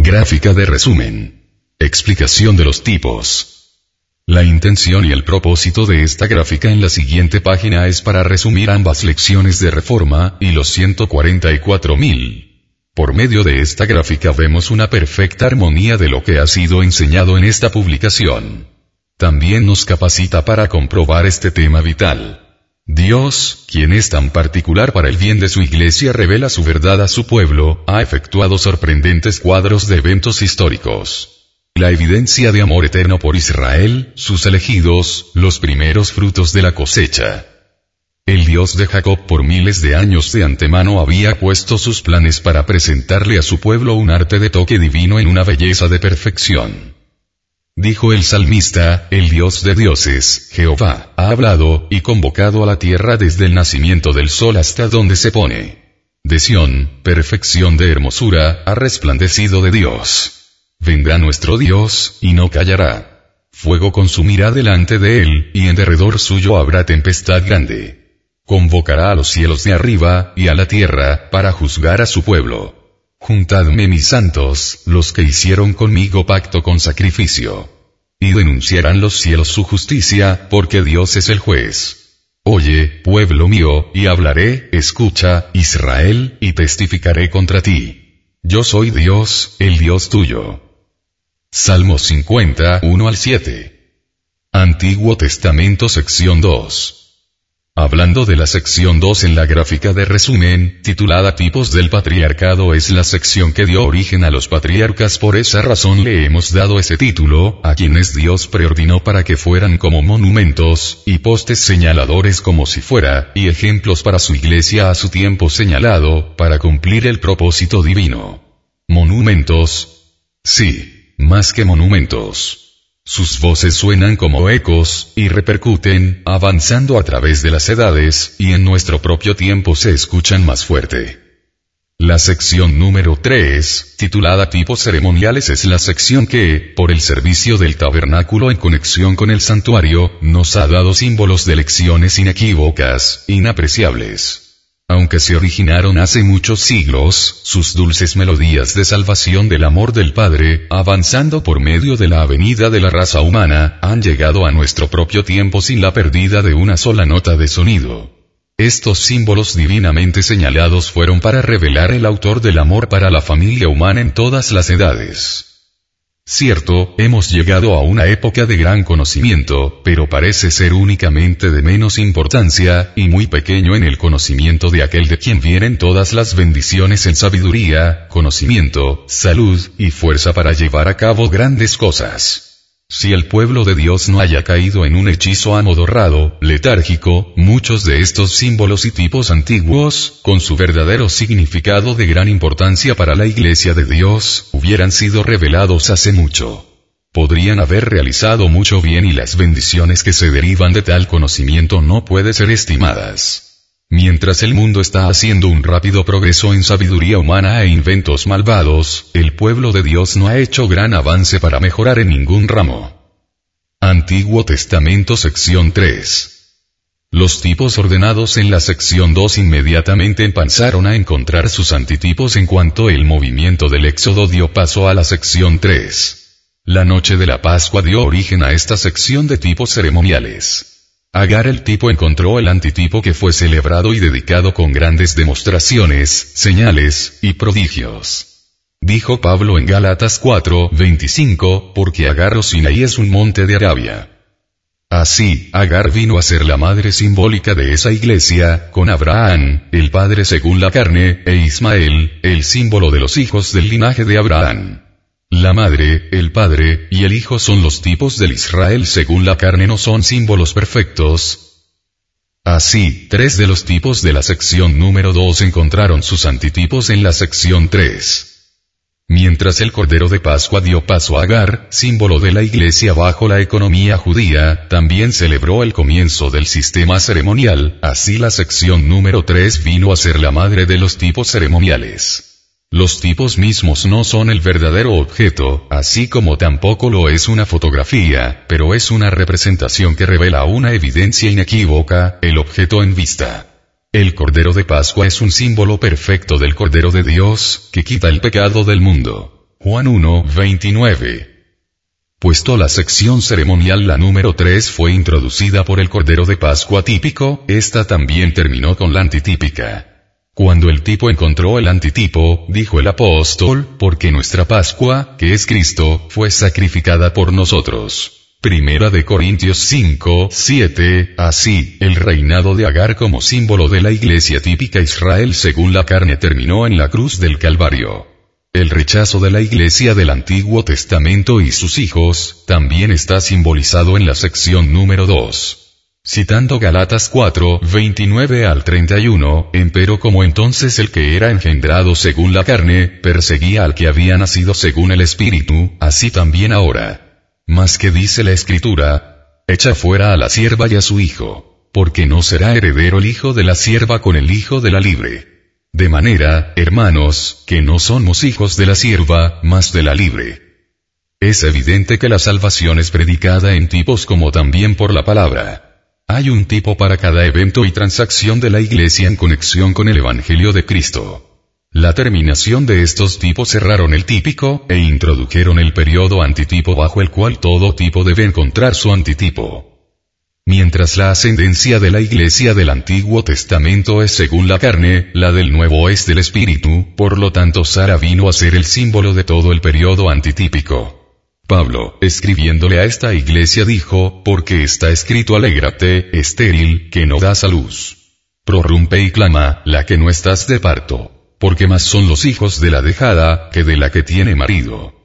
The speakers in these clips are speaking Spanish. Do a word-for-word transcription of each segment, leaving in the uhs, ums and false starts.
Gráfica de resumen. Explicación de los tipos. La intención y el propósito de esta gráfica en la siguiente página es para resumir ambas lecciones de Reforma, y los ciento cuarenta y cuatro mil. Por medio de esta gráfica vemos una perfecta armonía de lo que ha sido enseñado en esta publicación. También nos capacita para comprobar este tema vital. Dios, quien es tan particular para el bien de su iglesia, revela su verdad a su pueblo, ha efectuado sorprendentes cuadros de eventos históricos. La evidencia de amor eterno por Israel, sus elegidos, los primeros frutos de la cosecha. El Dios de Jacob por miles de años de antemano había puesto sus planes para presentarle a su pueblo un arte de toque divino en una belleza de perfección. Dijo el salmista, el Dios de dioses, Jehová, ha hablado, y convocado a la tierra desde el nacimiento del sol hasta donde se pone. De Sión, perfección de hermosura, ha resplandecido de Dios. Vendrá nuestro Dios, y no callará. Fuego consumirá delante de él, y en derredor suyo habrá tempestad grande. Convocará a los cielos de arriba, y a la tierra, para juzgar a su pueblo. Juntadme mis santos, los que hicieron conmigo pacto con sacrificio. Y denunciarán los cielos su justicia, porque Dios es el juez. Oye, pueblo mío, y hablaré, escucha, Israel, y testificaré contra ti. Yo soy Dios, el Dios tuyo. Salmos cincuenta, uno al siete. Antiguo Testamento sección dos. Hablando de la sección dos en la gráfica de resumen, titulada Tipos del Patriarcado, es la sección que dio origen a los patriarcas. Por esa razón le hemos dado ese título, a quienes Dios preordinó para que fueran como monumentos, y postes señaladores como si fuera, y ejemplos para su iglesia a su tiempo señalado, para cumplir el propósito divino. Monumentos. Sí. Más que monumentos. Sus voces suenan como ecos, y repercuten, avanzando a través de las edades, y en nuestro propio tiempo se escuchan más fuerte. La sección número tres, titulada Tipos ceremoniales, es la sección que, por el servicio del tabernáculo en conexión con el santuario, nos ha dado símbolos de lecciones inequívocas, inapreciables. Aunque se originaron hace muchos siglos, sus dulces melodías de salvación del amor del Padre, avanzando por medio de la avenida de la raza humana, han llegado a nuestro propio tiempo sin la pérdida de una sola nota de sonido. Estos símbolos divinamente señalados fueron para revelar el autor del amor para la familia humana en todas las edades. Cierto, hemos llegado a una época de gran conocimiento, pero parece ser únicamente de menos importancia, y muy pequeño en el conocimiento de aquel de quien vienen todas las bendiciones en sabiduría, conocimiento, salud, y fuerza para llevar a cabo grandes cosas. Si el pueblo de Dios no haya caído en un hechizo amodorrado, letárgico, muchos de estos símbolos y tipos antiguos, con su verdadero significado de gran importancia para la iglesia de Dios, hubieran sido revelados hace mucho. Podrían haber realizado mucho bien, y las bendiciones que se derivan de tal conocimiento no pueden ser estimadas. Mientras el mundo está haciendo un rápido progreso en sabiduría humana e inventos malvados, el pueblo de Dios no ha hecho gran avance para mejorar en ningún ramo. Antiguo Testamento sección tres. Los tipos ordenados en la sección dos inmediatamente empezaron a encontrar sus antitipos en cuanto el movimiento del Éxodo dio paso a la sección tres. La noche de la Pascua dio origen a esta sección de tipos ceremoniales. Agar el tipo encontró el antitipo que fue celebrado y dedicado con grandes demostraciones, señales, y prodigios. Dijo Pablo en Gálatas cuatro, veinticinco, porque Agar o Sinaí es un monte de Arabia. Así, Agar vino a ser la madre simbólica de esa iglesia, con Abraham, el padre según la carne, e Ismael, el símbolo de los hijos del linaje de Abraham. La madre, el padre, y el hijo son los tipos del Israel según la carne, no son símbolos perfectos. Así, tres de los tipos de la sección número dos encontraron sus antitipos en la sección tres. Mientras el Cordero de Pascua dio paso a Agar, símbolo de la iglesia bajo la economía judía, también celebró el comienzo del sistema ceremonial, así la sección número tres vino a ser la madre de los tipos ceremoniales. Los tipos mismos no son el verdadero objeto, así como tampoco lo es una fotografía, pero es una representación que revela una evidencia inequívoca, el objeto en vista. El Cordero de Pascua es un símbolo perfecto del Cordero de Dios, que quita el pecado del mundo. Juan uno, veintinueve. Puesto la sección ceremonial la número tres fue introducida por el Cordero de Pascua típico, esta también terminó con la antitípica. Cuando el tipo encontró el antitipo, dijo el apóstol, porque nuestra Pascua, que es Cristo, fue sacrificada por nosotros. Primera de Corintios cinco, siete, así, el reinado de Agar como símbolo de la iglesia típica Israel según la carne terminó en la cruz del Calvario. El rechazo de la iglesia del Antiguo Testamento y sus hijos, también está simbolizado en la sección número dos. Citando Gálatas cuatro, veintinueve al treinta y uno, empero como entonces el que era engendrado según la carne, perseguía al que había nacido según el Espíritu, así también ahora. Mas que dice la Escritura, echa fuera a la sierva y a su hijo, porque no será heredero el hijo de la sierva con el hijo de la libre. De manera, hermanos, que no somos hijos de la sierva, mas de la libre. Es evidente que la salvación es predicada en tipos como también por la palabra. Hay un tipo para cada evento y transacción de la iglesia en conexión con el Evangelio de Cristo. La terminación de estos tipos cerraron el típico, e introdujeron el periodo antitipo bajo el cual todo tipo debe encontrar su antitipo. Mientras la ascendencia de la iglesia del Antiguo Testamento es según la carne, la del Nuevo es del Espíritu, por lo tanto Sara vino a ser el símbolo de todo el periodo antitípico. Pablo, escribiéndole a esta iglesia dijo, porque está escrito alégrate, estéril, que no das a luz. Prorrumpe y clama, la que no estás de parto. Porque más son los hijos de la dejada, que de la que tiene marido.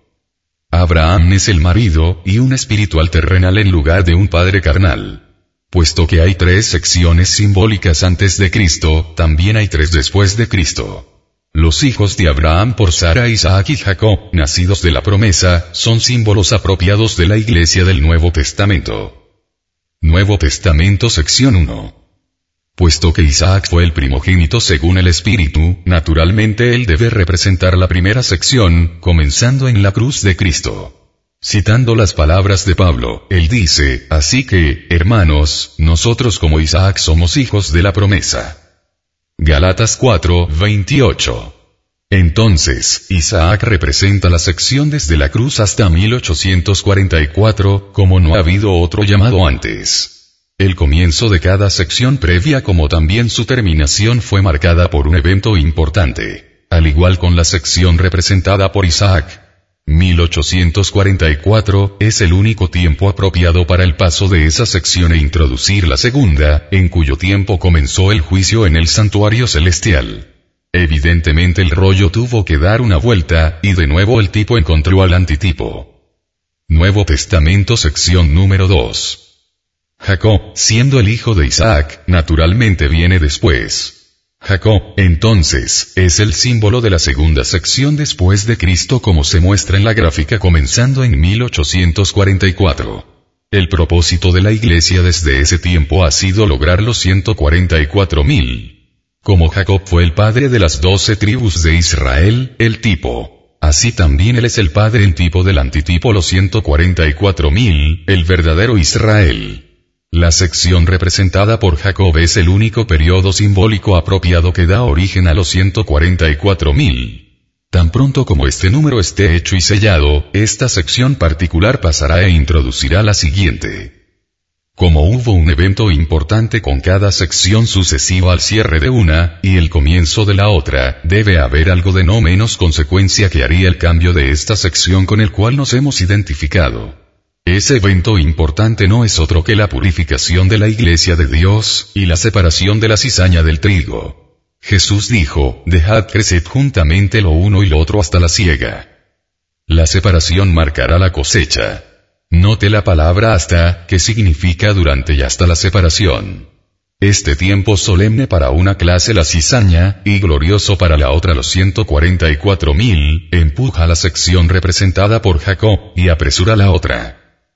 Abraham es el marido, y un espiritual terrenal en lugar de un padre carnal. Puesto que hay tres secciones simbólicas antes de Cristo, también hay tres después de Cristo. Los hijos de Abraham por Sara, Isaac y Jacob, nacidos de la promesa, son símbolos apropiados de la iglesia del Nuevo Testamento. Nuevo Testamento sección uno. Puesto que Isaac fue el primogénito según el Espíritu, naturalmente él debe representar la primera sección, comenzando en la cruz de Cristo. Citando las palabras de Pablo, él dice, así que, hermanos, nosotros como Isaac somos hijos de la promesa. Gálatas cuatro, veintiocho. Entonces, Isaac representa la sección desde la cruz hasta mil ochocientos cuarenta y cuatro, como no ha habido otro llamado antes. El comienzo de cada sección previa como también su terminación fue marcada por un evento importante, al igual con la sección representada por Isaac. mil ochocientos cuarenta y cuatro es el único tiempo apropiado para el paso de esa sección e introducir la segunda, en cuyo tiempo comenzó el juicio en el santuario celestial. Evidentemente el rollo tuvo que dar una vuelta, y de nuevo el tipo encontró al antitipo. Nuevo Testamento sección número dos. Jacob, siendo el hijo de Isaac, naturalmente viene después. Jacob, entonces, es el símbolo de la segunda sección después de Cristo como se muestra en la gráfica comenzando en mil ochocientos cuarenta y cuatro. El propósito de la iglesia desde ese tiempo ha sido lograr los ciento cuarenta y cuatro mil. Como Jacob fue el padre de las doce tribus de Israel, el tipo. Así también él es el padre en tipo del antitipo los ciento cuarenta y cuatro mil, el verdadero Israel. La sección representada por Jacob es el único periodo simbólico apropiado que da origen a los ciento cuarenta y cuatro mil. Tan pronto como este número esté hecho y sellado, esta sección particular pasará e introducirá la siguiente. Como hubo un evento importante con cada sección sucesiva al cierre de una, y el comienzo de la otra, debe haber algo de no menos consecuencia que haría el cambio de esta sección con el cual nos hemos identificado. Ese evento importante no es otro que la purificación de la iglesia de Dios, y la separación de la cizaña del trigo. Jesús dijo, dejad crecer juntamente lo uno y lo otro hasta la siega. La separación marcará la cosecha. Note la palabra hasta, que significa durante y hasta la separación. Este tiempo solemne para una clase la cizaña, y glorioso para la otra los ciento cuarenta y cuatro mil, empuja la sección representada por Jacob, y apresura la otra.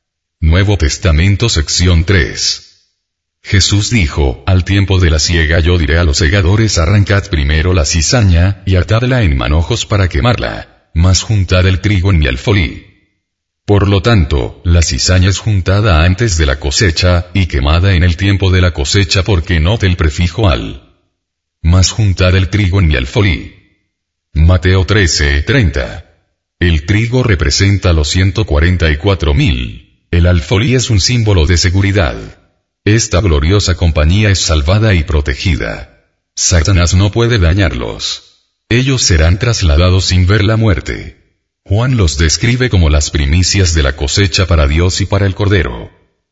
Nuevo Testamento sección tres. Jesús dijo, al tiempo de la siega yo diré a los segadores arrancad primero la cizaña, y atadla en manojos para quemarla, mas juntad el trigo en mi alfolí. Por lo tanto, la cizaña es juntada antes de la cosecha, y quemada en el tiempo de la cosecha porque note el prefijo al. Mas juntad el trigo en mi alfolí. Mateo trece, treinta. El trigo representa los ciento cuarenta y cuatro mil. El alfolí es un símbolo de seguridad. Esta gloriosa compañía es salvada y protegida. Satanás no puede dañarlos. Ellos serán trasladados sin ver la muerte. Juan los describe como las primicias de la cosecha para Dios y para el Cordero.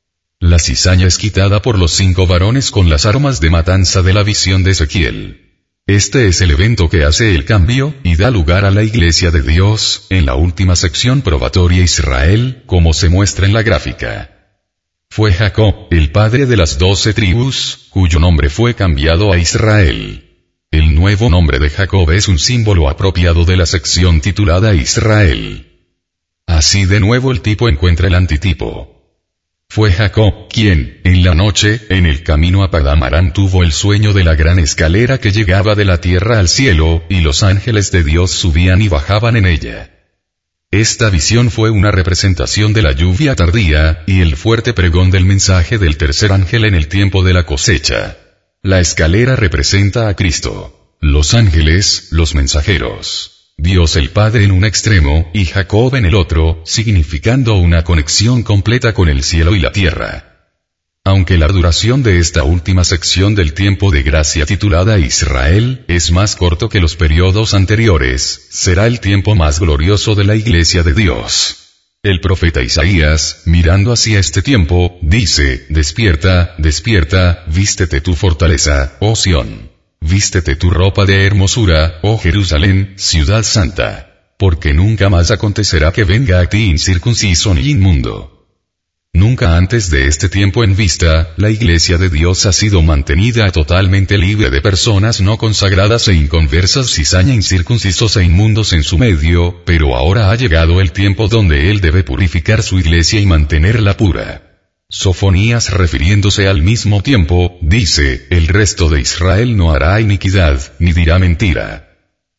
La cizaña es quitada por los cinco varones con las armas de matanza de la visión de Ezequiel. Este es el evento que hace el cambio, y da lugar a la Iglesia de Dios, en la última sección probatoria Israel, como se muestra en la gráfica. Fue Jacob, el padre de las doce tribus, cuyo nombre fue cambiado a Israel. El nuevo nombre de Jacob es un símbolo apropiado de la sección titulada Israel. Así de nuevo el tipo encuentra el antitipo. Fue Jacob quien, en la noche, en el camino a Padán Aram tuvo el sueño de la gran escalera que llegaba de la tierra al cielo, y los ángeles de Dios subían y bajaban en ella. Esta visión fue una representación de la lluvia tardía, y el fuerte pregón del mensaje del tercer ángel en el tiempo de la cosecha. La escalera representa a Cristo. Los ángeles, los mensajeros. Dios el Padre en un extremo, y Jacob en el otro, significando una conexión completa con el cielo y la tierra. Aunque la duración de esta última sección del tiempo de gracia titulada Israel, es más corto que los periodos anteriores, será el tiempo más glorioso de la Iglesia de Dios. El profeta Isaías, mirando hacia este tiempo, dice, despierta, despierta, vístete tu fortaleza, oh Sión. Vístete tu ropa de hermosura, oh Jerusalén, ciudad santa. Porque nunca más acontecerá que venga a ti incircunciso ni inmundo. Nunca antes de este tiempo en vista, la Iglesia de Dios ha sido mantenida totalmente libre de personas no consagradas e inconversas, cizaña, incircuncisos e inmundos en su medio, pero ahora ha llegado el tiempo donde Él debe purificar su Iglesia y mantenerla pura. Sofonías, refiriéndose al mismo tiempo, dice, el resto de Israel no hará iniquidad, ni dirá mentira.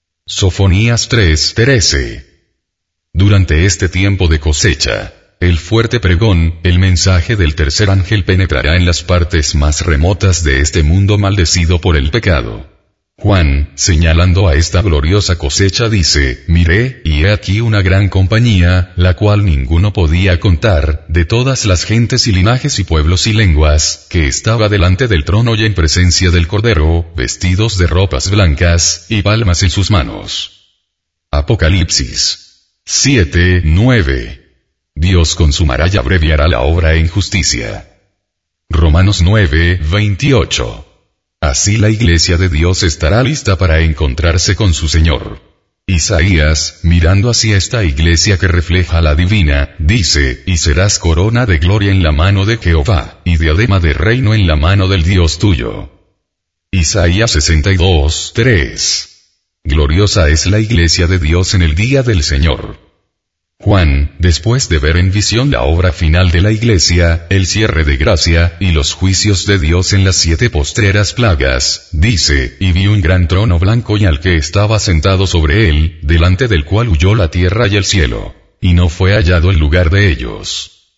Sofonías tres trece. Durante este tiempo de cosecha, el fuerte pregón, el mensaje del tercer ángel penetrará en las partes más remotas de este mundo maldecido por el pecado. Juan, señalando a esta gloriosa cosecha, dice, miré, y he aquí una gran compañía, la cual ninguno podía contar, de todas las gentes y linajes y pueblos y lenguas, que estaba delante del trono y en presencia del Cordero, vestidos de ropas blancas, y palmas en sus manos. Apocalipsis siete nueve. Dios consumará y abreviará la obra en justicia. Romanos nueve veintiocho. Así la Iglesia de Dios estará lista para encontrarse con su Señor. Isaías, mirando hacia esta Iglesia que refleja la divina, dice, y serás corona de gloria en la mano de Jehová, y diadema de reino en la mano del Dios tuyo. Isaías sesenta y dos tres. Gloriosa es la Iglesia de Dios en el día del Señor. Juan, después de ver en visión la obra final de la Iglesia, el cierre de gracia, y los juicios de Dios en las siete postreras plagas, dice, y vi un gran trono blanco y al que estaba sentado sobre él, delante del cual huyó la tierra y el cielo, y no fue hallado el lugar de ellos.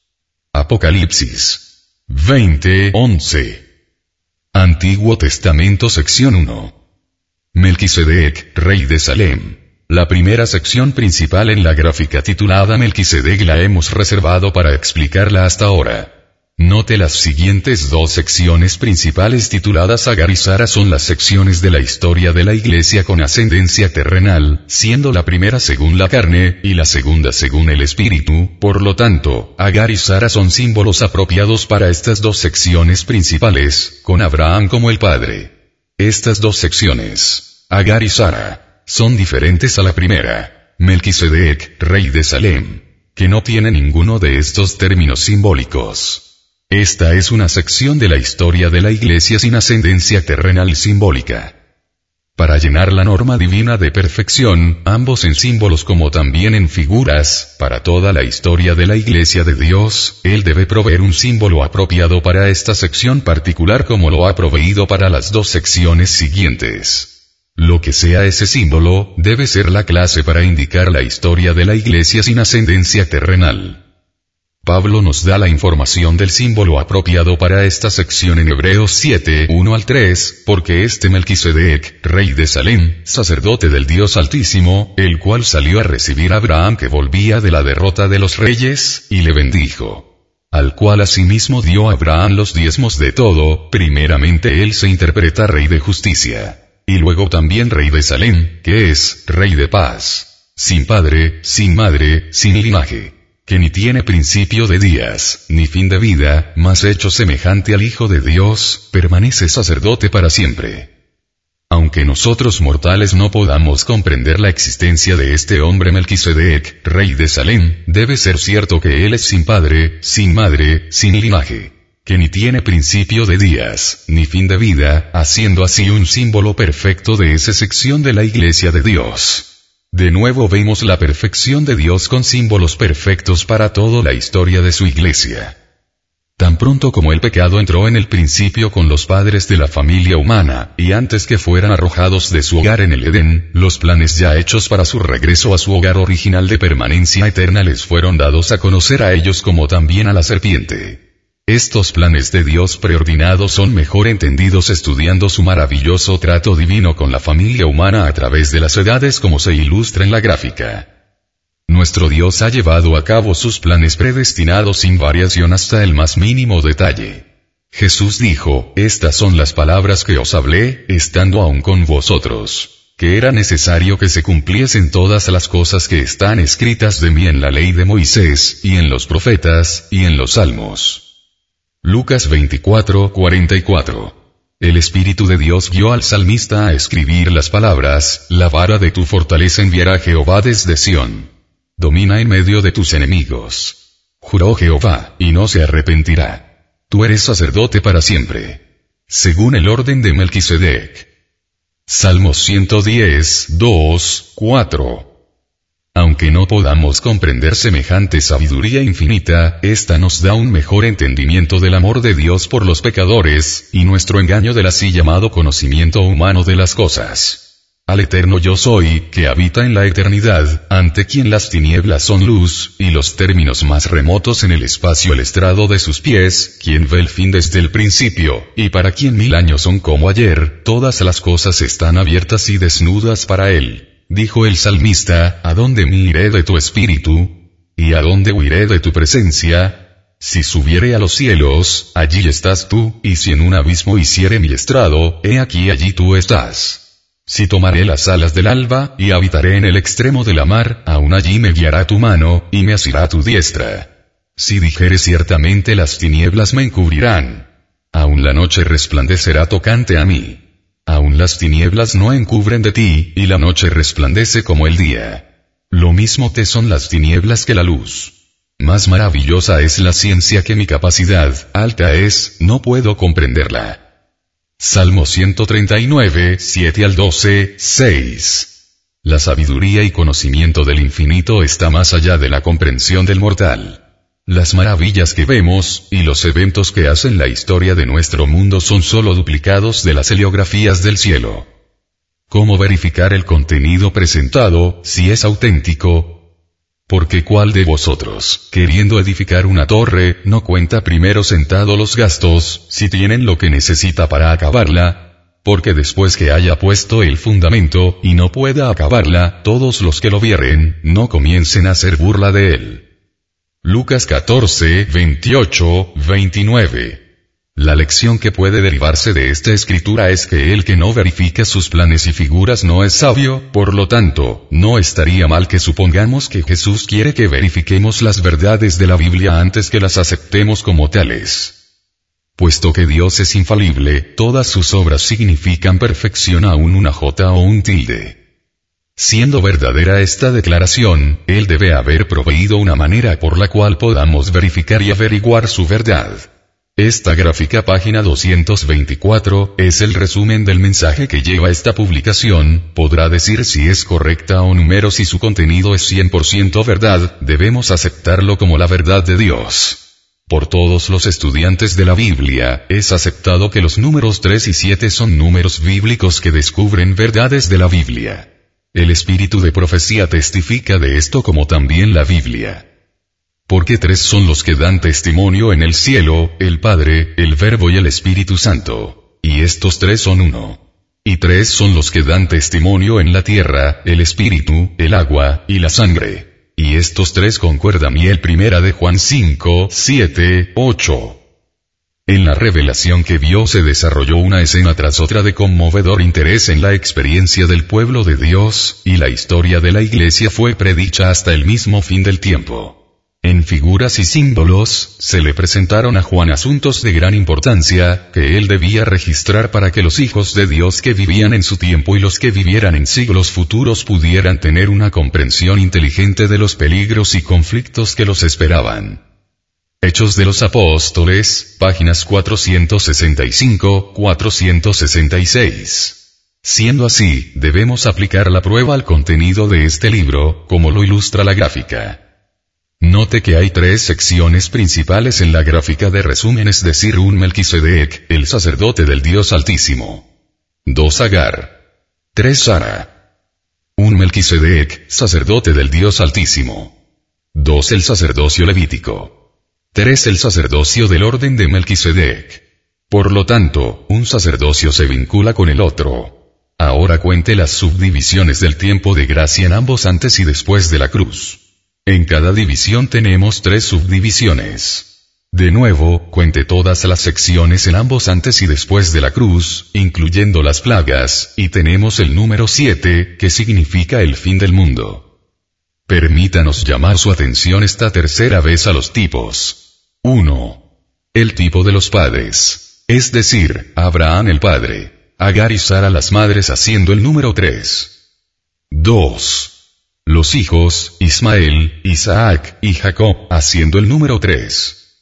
Apocalipsis veinte once. Antiguo Testamento sección uno. Melquisedec, rey de Salem. La primera sección principal en la gráfica titulada Melquisedec la hemos reservado para explicarla hasta ahora. Note las siguientes dos secciones principales tituladas Agar y Sara son las secciones de la historia de la Iglesia con ascendencia terrenal, siendo la primera según la carne, y la segunda según el Espíritu. Por lo tanto, Agar y Sara son símbolos apropiados para estas dos secciones principales, con Abraham como el padre. Estas dos secciones, Agar y Sara, son diferentes a la primera, Melquisedec, rey de Salem, que no tiene ninguno de estos términos simbólicos. Esta es una sección de la historia de la Iglesia sin ascendencia terrenal simbólica. Para llenar la norma divina de perfección, ambos en símbolos como también en figuras, para toda la historia de la Iglesia de Dios, Él debe proveer un símbolo apropiado para esta sección particular como lo ha proveído para las dos secciones siguientes. Lo que sea ese símbolo, debe ser la clase para indicar la historia de la Iglesia sin ascendencia terrenal. Pablo nos da la información del símbolo apropiado para esta sección en Hebreos siete, uno al tres, porque este Melquisedec, rey de Salem, sacerdote del Dios Altísimo, el cual salió a recibir a Abraham que volvía de la derrota de los reyes, y le bendijo. Al cual asimismo dio a Abraham los diezmos de todo, primeramente él se interpreta rey de justicia. Y luego también rey de Salem, que es, rey de paz. Sin padre, sin madre, sin linaje. Que ni tiene principio de días, ni fin de vida, mas hecho semejante al Hijo de Dios, permanece sacerdote para siempre. Aunque nosotros mortales no podamos comprender la existencia de este hombre Melquisedec, rey de Salem, debe ser cierto que él es sin padre, sin madre, sin linaje. Que ni tiene principio de días, ni fin de vida, haciendo así un símbolo perfecto de esa sección de la Iglesia de Dios. De nuevo vemos la perfección de Dios con símbolos perfectos para toda la historia de su iglesia. Tan pronto como el pecado entró en el principio con los padres de la familia humana, y antes que fueran arrojados de su hogar en el Edén, los planes ya hechos para su regreso a su hogar original de permanencia eterna les fueron dados a conocer a ellos como también a la serpiente. Estos planes de Dios preordinados son mejor entendidos estudiando su maravilloso trato divino con la familia humana a través de las edades como se ilustra en la gráfica. Nuestro Dios ha llevado a cabo sus planes predestinados sin variación hasta el más mínimo detalle. Jesús dijo, estas son las palabras que os hablé, estando aún con vosotros, que era necesario que se cumpliesen todas las cosas que están escritas de mí en la ley de Moisés, y en los profetas, y en los salmos. Lucas veinticuatro, cuarenta y cuatro. El Espíritu de Dios guió al salmista a escribir las palabras, la vara de tu fortaleza enviará Jehová desde Sión. Domina en medio de tus enemigos. Juró Jehová, y no se arrepentirá. Tú eres sacerdote para siempre. Según el orden de Melquisedec. Salmos ciento diez, dos, cuatro. Aunque no podamos comprender semejante sabiduría infinita, ésta nos da un mejor entendimiento del amor de Dios por los pecadores, y nuestro engaño del así llamado conocimiento humano de las cosas. Al eterno yo soy, que habita en la eternidad, ante quien las tinieblas son luz, y los términos más remotos en el espacio el estrado de sus pies, quien ve el fin desde el principio, y para quien mil años son como ayer, todas las cosas están abiertas y desnudas para él. Dijo el salmista, ¿a dónde me iré de tu espíritu? ¿Y a dónde huiré de tu presencia? Si subiere a los cielos, allí estás tú, y si en un abismo hiciere mi estrado, he aquí allí tú estás. Si tomaré las alas del alba, y habitaré en el extremo de la mar, aún allí me guiará tu mano, y me asirá tu diestra. Si dijere ciertamente las tinieblas me encubrirán, aún la noche resplandecerá tocante a mí. Aún las tinieblas no encubren de ti, y la noche resplandece como el día. Lo mismo te son las tinieblas que la luz. Más maravillosa es la ciencia que mi capacidad, alta es, no puedo comprenderla. Salmo ciento treinta y nueve, siete al doce, seis. La sabiduría y conocimiento del infinito está más allá de la comprensión del mortal. Las maravillas que vemos, y los eventos que hacen la historia de nuestro mundo son sólo duplicados de las heliografías del cielo. ¿Cómo verificar el contenido presentado, si es auténtico? Porque ¿cuál de vosotros, queriendo edificar una torre, no cuenta primero sentado los gastos, si tienen lo que necesita para acabarla? Porque después que haya puesto el fundamento, y no pueda acabarla, todos los que lo vieren, no comiencen a hacer burla de él. Lucas catorce, veintiocho, veintinueve. La lección que puede derivarse de esta escritura es que el que no verifica sus planes y figuras no es sabio, por lo tanto, no estaría mal que supongamos que Jesús quiere que verifiquemos las verdades de la Biblia antes que las aceptemos como tales. Puesto que Dios es infalible, todas sus obras significan perfección aún una jota o un tilde. Siendo verdadera esta declaración, Él debe haber proveído una manera por la cual podamos verificar y averiguar su verdad. Esta gráfica página doscientos veinticuatro, es el resumen del mensaje que lleva esta publicación. Podrá decir si es correcta o número si su contenido es cien por ciento verdad, debemos aceptarlo como la verdad de Dios. Por todos los estudiantes de la Biblia, es aceptado que los números tres y siete son números bíblicos que descubren verdades de la Biblia. El espíritu de profecía testifica de esto como también la Biblia. Porque tres son los que dan testimonio en el cielo, el Padre, el Verbo y el Espíritu Santo. Y estos tres son uno. Y tres son los que dan testimonio en la tierra, el Espíritu, el agua, y la sangre. Y estos tres concuerdan. Y el primera de Juan cinco, siete, ocho. En la revelación que vio se desarrolló una escena tras otra de conmovedor interés en la experiencia del pueblo de Dios, y la historia de la Iglesia fue predicha hasta el mismo fin del tiempo. En figuras y símbolos, se le presentaron a Juan asuntos de gran importancia, que él debía registrar para que los hijos de Dios que vivían en su tiempo y los que vivieran en siglos futuros pudieran tener una comprensión inteligente de los peligros y conflictos que los esperaban. Hechos de los Apóstoles, páginas cuatrocientos sesenta y cinco, cuatrocientos sesenta y seis. Siendo así, debemos aplicar la prueba al contenido de este libro, como lo ilustra la gráfica. Note que hay tres secciones principales en la gráfica de resumen, es decir, un Melquisedec, el sacerdote del Dios Altísimo. dos Agar. tres Sara. un Melquisedec, sacerdote del Dios Altísimo. dos El sacerdocio levítico. tres El sacerdocio del orden de Melquisedec. Por lo tanto, un sacerdocio se vincula con el otro. Ahora cuente las subdivisiones del tiempo de gracia en ambos antes y después de la cruz. En cada división tenemos tres subdivisiones. De nuevo, cuente todas las secciones en ambos antes y después de la cruz, incluyendo las plagas, y tenemos el número siete, que significa el fin del mundo. Permítanos llamar su atención esta tercera vez a los tipos. uno. El tipo de los padres. Es decir, Abraham el padre, Agar y Sara las madres, haciendo el número tres. dos. Los hijos, Ismael, Isaac y Jacob, haciendo el número tres.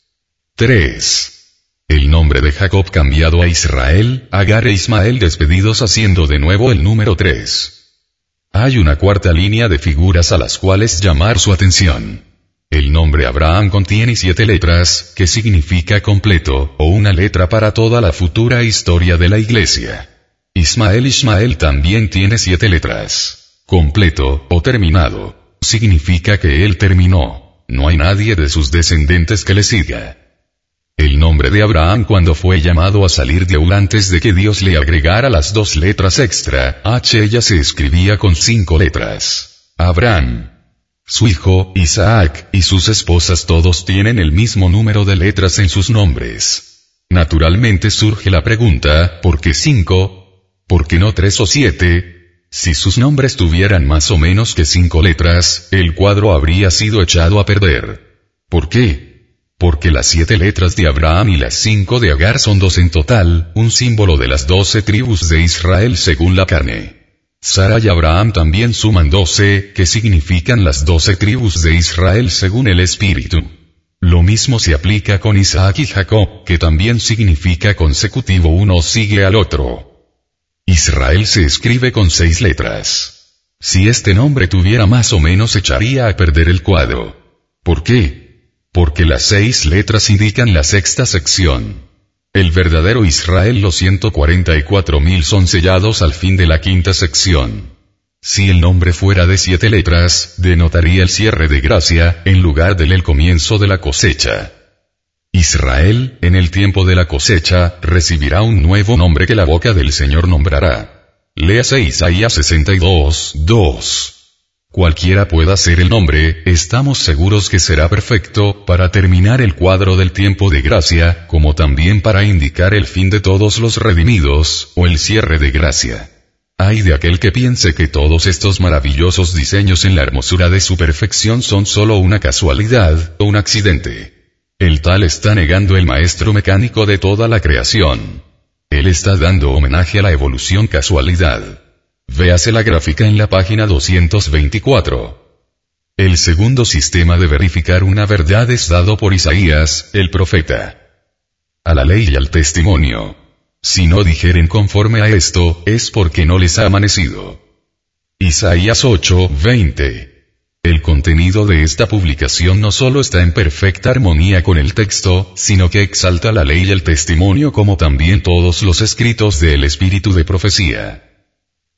tres. El nombre de Jacob cambiado a Israel, Agar e Ismael despedidos, haciendo de nuevo el número tres. Hay una cuarta línea de figuras a las cuales llamar su atención. El nombre Abraham contiene siete letras, que significa completo, o una letra para toda la futura historia de la Iglesia. Ismael Ismael también tiene siete letras. Completo, o terminado, significa que él terminó, no hay nadie de sus descendientes que le siga. El nombre de Abraham cuando fue llamado a salir de Ur antes de que Dios le agregara las dos letras extra, H, ella se escribía con cinco letras. Abraham. Su hijo, Isaac, y sus esposas todos tienen el mismo número de letras en sus nombres. Naturalmente surge la pregunta, ¿por qué cinco? ¿Por qué no tres o siete? Si sus nombres tuvieran más o menos que cinco letras, el cuadro habría sido echado a perder. ¿Por qué? Porque las siete letras de Abraham y las cinco de Agar son dos en total, un símbolo de las doce tribus de Israel según la carne. Sara y Abraham también suman doce, que significan las doce tribus de Israel según el Espíritu. Lo mismo se aplica con Isaac y Jacob, que también significa consecutivo, uno sigue al otro. Israel se escribe con seis letras. Si este nombre tuviera más o menos echaría a perder el cuadro. ¿Por qué? Porque las seis letras indican la sexta sección. El verdadero Israel, los ciento cuarenta y cuatro mil son sellados al fin de la quinta sección. Si el nombre fuera de siete letras, denotaría el cierre de gracia, en lugar del el comienzo de la cosecha. Israel, en el tiempo de la cosecha, recibirá un nuevo nombre que la boca del Señor nombrará. Léase Isaías sesenta y dos, dos. Cualquiera pueda ser el nombre, estamos seguros que será perfecto, para terminar el cuadro del tiempo de gracia, como también para indicar el fin de todos los redimidos, o el cierre de gracia. Ay de aquel que piense que todos estos maravillosos diseños en la hermosura de su perfección son solo una casualidad, o un accidente. El tal está negando el maestro mecánico de toda la creación. Él está dando homenaje a la evolución casualidad. Véase la gráfica en la página doscientos veinticuatro. El segundo sistema de verificar una verdad es dado por Isaías, el profeta. A la ley y al testimonio. Si no dijeren conforme a esto, es porque no les ha amanecido. Isaías ocho, veinte. El contenido de esta publicación no solo está en perfecta armonía con el texto, sino que exalta la ley y el testimonio como también todos los escritos del espíritu de profecía.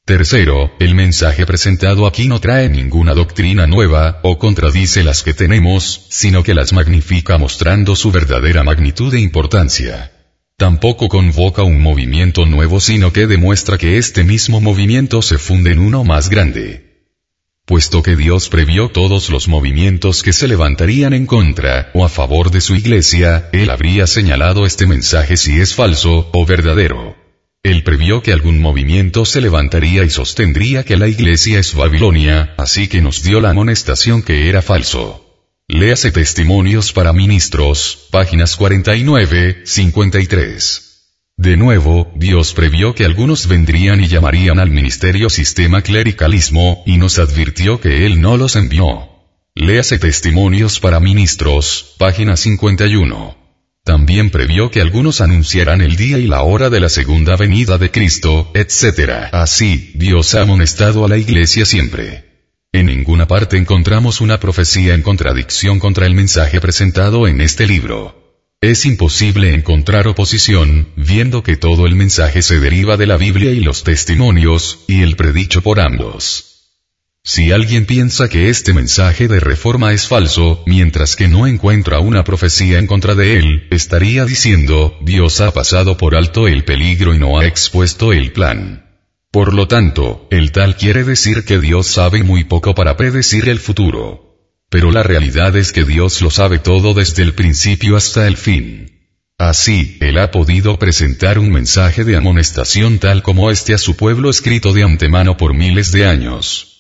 Tercero, el mensaje presentado aquí no trae ninguna doctrina nueva, o contradice las que tenemos, sino que las magnifica mostrando su verdadera magnitud e importancia. Tampoco convoca un movimiento nuevo, sino que demuestra que este mismo movimiento se funde en uno más grande. Puesto que Dios previó todos los movimientos que se levantarían en contra o a favor de su iglesia, Él habría señalado este mensaje si es falso o verdadero. Él previó que algún movimiento se levantaría y sostendría que la iglesia es Babilonia, así que nos dio la amonestación que era falso. Léase Testimonios para Ministros, páginas cuarenta y nueve, cincuenta y tres. De nuevo, Dios previó que algunos vendrían y llamarían al ministerio sistema clericalismo, y nos advirtió que Él no los envió. Léase Testimonios para Ministros, página cincuenta y uno. También previó que algunos anunciarán el día y la hora de la segunda venida de Cristo, etcétera. Así, Dios ha amonestado a la iglesia siempre. En ninguna parte encontramos una profecía en contradicción contra el mensaje presentado en este libro. Es imposible encontrar oposición, viendo que todo el mensaje se deriva de la Biblia y los testimonios, y el predicho por ambos. Si alguien piensa que este mensaje de reforma es falso, mientras que no encuentra una profecía en contra de él, estaría diciendo, Dios ha pasado por alto el peligro y no ha expuesto el plan. Por lo tanto, el tal quiere decir que Dios sabe muy poco para predecir el futuro. Pero la realidad es que Dios lo sabe todo desde el principio hasta el fin. Así, Él ha podido presentar un mensaje de amonestación tal como este a su pueblo escrito de antemano por miles de años.